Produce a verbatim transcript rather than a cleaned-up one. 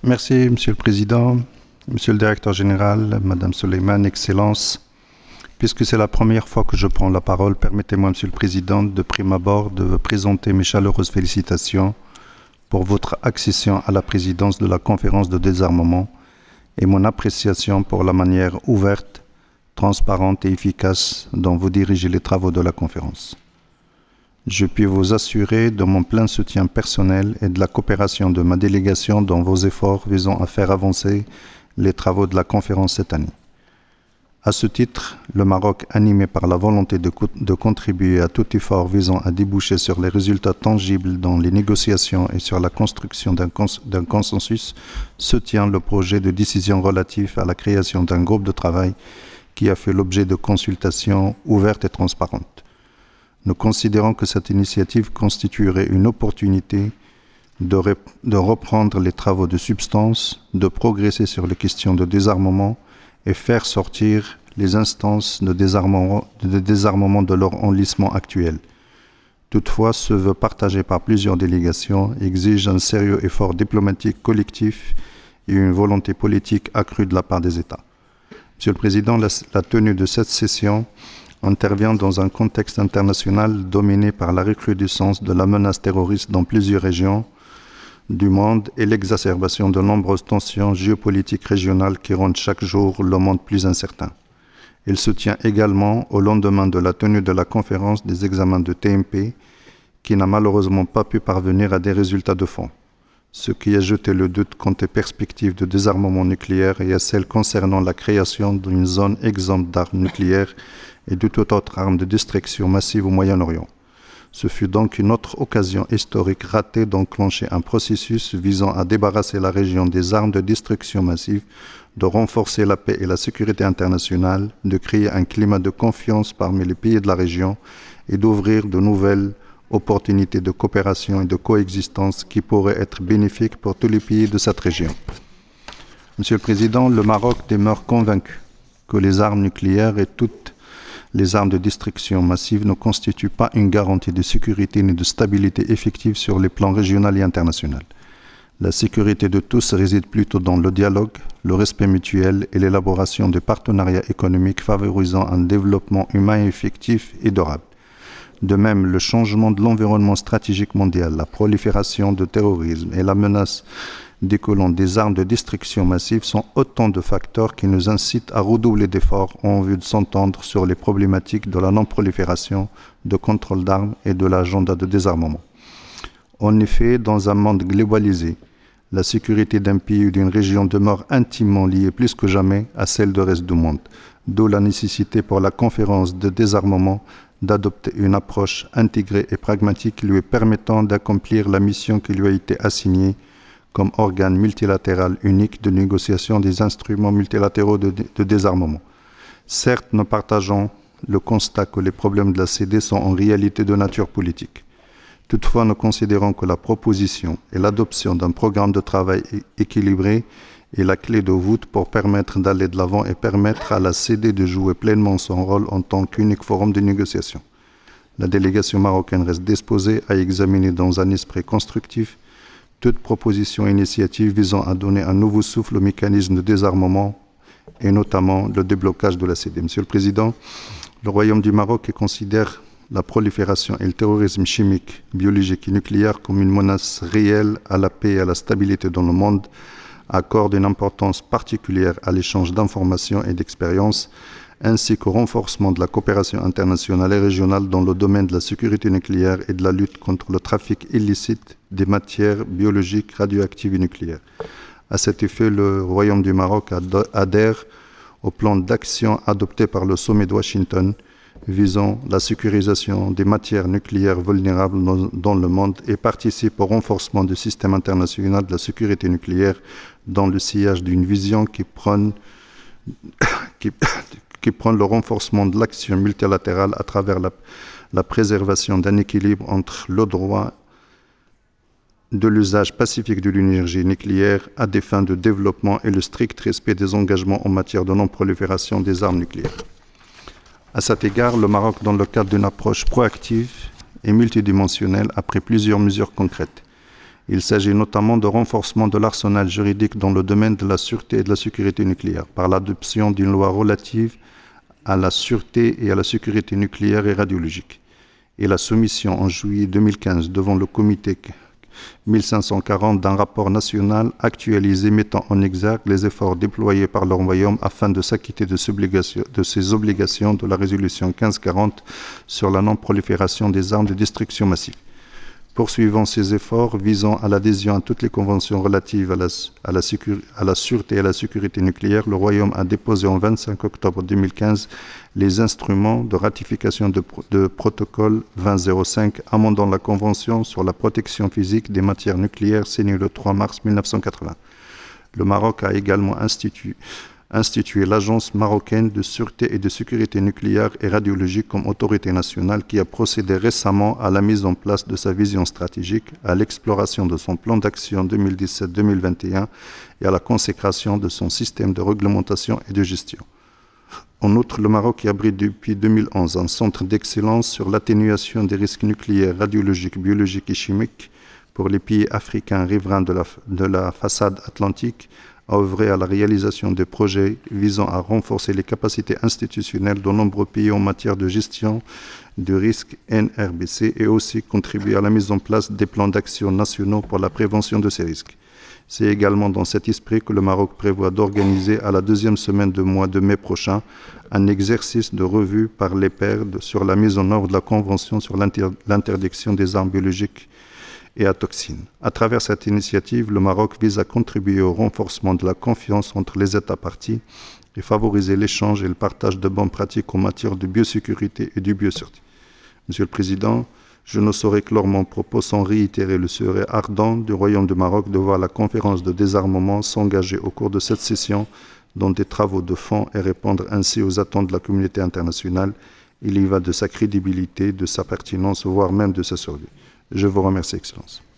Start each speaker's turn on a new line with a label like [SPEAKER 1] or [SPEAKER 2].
[SPEAKER 1] Merci, Monsieur le Président, Monsieur le Directeur général, Madame Soleiman, Excellences. Puisque c'est la première fois que je prends la parole, permettez-moi, Monsieur le Président, de prime abord de vous présenter mes chaleureuses félicitations pour votre accession à la présidence de la conférence de désarmement et mon appréciation pour la manière ouverte, transparente et efficace dont vous dirigez les travaux de la conférence. Je puis vous assurer de mon plein soutien personnel et de la coopération de ma délégation dans vos efforts visant à faire avancer les travaux de la conférence cette année. À ce titre, le Maroc, animé par la volonté de, co de contribuer à tout effort visant à déboucher sur les résultats tangibles dans les négociations et sur la construction d'un cons consensus, soutient le projet de décision relatif à la création d'un groupe de travail qui a fait l'objet de consultations ouvertes et transparentes. Nous considérons que cette initiative constituerait une opportunité de, de reprendre les travaux de substance, de progresser sur les questions de désarmement et faire sortir les instances de désarmement de, désarmement de leur enlisement actuel. Toutefois, ce vœu partagé par plusieurs délégations exige un sérieux effort diplomatique collectif et une volonté politique accrue de la part des États. Monsieur le Président, la, la tenue de cette session intervient dans un contexte international dominé par la recrudescence de la menace terroriste dans plusieurs régions du monde et l'exacerbation de nombreuses tensions géopolitiques régionales qui rendent chaque jour le monde plus incertain. Il se tient également au lendemain de la tenue de la conférence des examens de T M P, qui n'a malheureusement pas pu parvenir à des résultats de fond, ce qui a jeté le doute quant aux perspectives de désarmement nucléaire et à celles concernant la création d'une zone exempte d'armes nucléaires et de toute autre arme de destruction massive au Moyen-Orient. Ce fut donc une autre occasion historique ratée d'enclencher un processus visant à débarrasser la région des armes de destruction massive, de renforcer la paix et la sécurité internationale, de créer un climat de confiance parmi les pays de la région et d'ouvrir de nouvelles opportunités de coopération et de coexistence qui pourraient être bénéfiques pour tous les pays de cette région. Monsieur le Président, le Maroc demeure convaincu que les armes nucléaires et toutes les armes de destruction massive ne constituent pas une garantie de sécurité ni de stabilité effective sur les plans régional et international. La sécurité de tous réside plutôt dans le dialogue, le respect mutuel et l'élaboration de partenariats économiques favorisant un développement humain effectif et durable. De même, le changement de l'environnement stratégique mondial, la prolifération de terrorisme et la menace découlant des armes de destruction massive sont autant de facteurs qui nous incitent à redoubler d'efforts en vue de s'entendre sur les problématiques de la non-prolifération, de contrôle d'armes et de l'agenda de désarmement. En effet, dans un monde globalisé, la sécurité d'un pays ou d'une région demeure intimement liée plus que jamais à celle du reste du monde, d'où la nécessité pour la conférence de désarmement d'adopter une approche intégrée et pragmatique lui permettant d'accomplir la mission qui lui a été assignée comme organe multilatéral unique de négociation des instruments multilatéraux de, de désarmement. Certes, nous partageons le constat que les problèmes de la C D sont en réalité de nature politique. Toutefois, nous considérons que la proposition et l'adoption d'un programme de travail équilibré est la clé de voûte pour permettre d'aller de l'avant et permettre à la C D de jouer pleinement son rôle en tant qu'unique forum de négociation. La délégation marocaine reste disposée à examiner dans un esprit constructif toute proposition et initiative visant à donner un nouveau souffle au mécanisme de désarmement et notamment le déblocage de la C D. Monsieur le Président, le Royaume du Maroc considère la prolifération et le terrorisme chimique, biologique et nucléaire comme une menace réelle à la paix et à la stabilité dans le monde, accorde une importance particulière à l'échange d'informations et d'expériences, ainsi qu'au renforcement de la coopération internationale et régionale dans le domaine de la sécurité nucléaire et de la lutte contre le trafic illicite des matières biologiques, radioactives et nucléaires. À cet effet, le Royaume du Maroc adhère au plan d'action adopté par le sommet de Washington visant la sécurisation des matières nucléaires vulnérables dans le monde et participe au renforcement du système international de la sécurité nucléaire dans le sillage d'une vision qui prône, qui, qui prône le renforcement de l'action multilatérale à travers la, la préservation d'un équilibre entre le droit de l'usage pacifique de l'énergie nucléaire à des fins de développement et le strict respect des engagements en matière de non-prolifération des armes nucléaires. À cet égard, le Maroc, dans le cadre d'une approche proactive et multidimensionnelle, a pris plusieurs mesures concrètes. Il s'agit notamment de renforcement de l'arsenal juridique dans le domaine de la sûreté et de la sécurité nucléaire par l'adoption d'une loi relative à la sûreté et à la sécurité nucléaire et radiologique et la soumission en juillet deux mille quinze devant le comité mille cinq cent quarante d'un rapport national actualisé mettant en exergue les efforts déployés par le Royaume afin de s'acquitter de, de ses obligations de la résolution quinze quarante sur la non-prolifération des armes de destruction massive. Poursuivant ces efforts visant à l'adhésion à toutes les conventions relatives à la, à, la à la sûreté et à la sécurité nucléaire, le Royaume a déposé en vingt-cinq octobre deux mille quinze les instruments de ratification de, de protocole vingt zéro cinq amendant la Convention sur la protection physique des matières nucléaires signée le trois mars mille neuf cent quatre-vingts. Le Maroc a également institué instituer l'Agence marocaine de sûreté et de sécurité nucléaire et radiologique comme autorité nationale qui a procédé récemment à la mise en place de sa vision stratégique, à l'exploration de son plan d'action deux mille dix-sept deux mille vingt et un et à la consécration de son système de réglementation et de gestion. En outre, le Maroc abrite depuis deux mille onze un centre d'excellence sur l'atténuation des risques nucléaires, radiologiques, biologiques et chimiques pour les pays africains riverains de la, de la façade atlantique, à œuvrer à la réalisation de projets visant à renforcer les capacités institutionnelles de nombreux pays en matière de gestion de risques N R B C et aussi contribuer à la mise en place des plans d'action nationaux pour la prévention de ces risques. C'est également dans cet esprit que le Maroc prévoit d'organiser à la deuxième semaine du mois de mai prochain un exercice de revue par les pairs sur la mise en œuvre de la Convention sur l'interdiction des armes biologiques et à toxines. À travers cette initiative, le Maroc vise à contribuer au renforcement de la confiance entre les États parties et favoriser l'échange et le partage de bonnes pratiques en matière de biosécurité et de biossûreté. Monsieur le Président, je ne saurais clore mon propos sans réitérer le souhait ardent du Royaume du Maroc de voir la conférence de désarmement s'engager au cours de cette session dans des travaux de fond et répondre ainsi aux attentes de la communauté internationale. Il y va de sa crédibilité, de sa pertinence, voire même de sa survie. Je vous remercie, Excellence.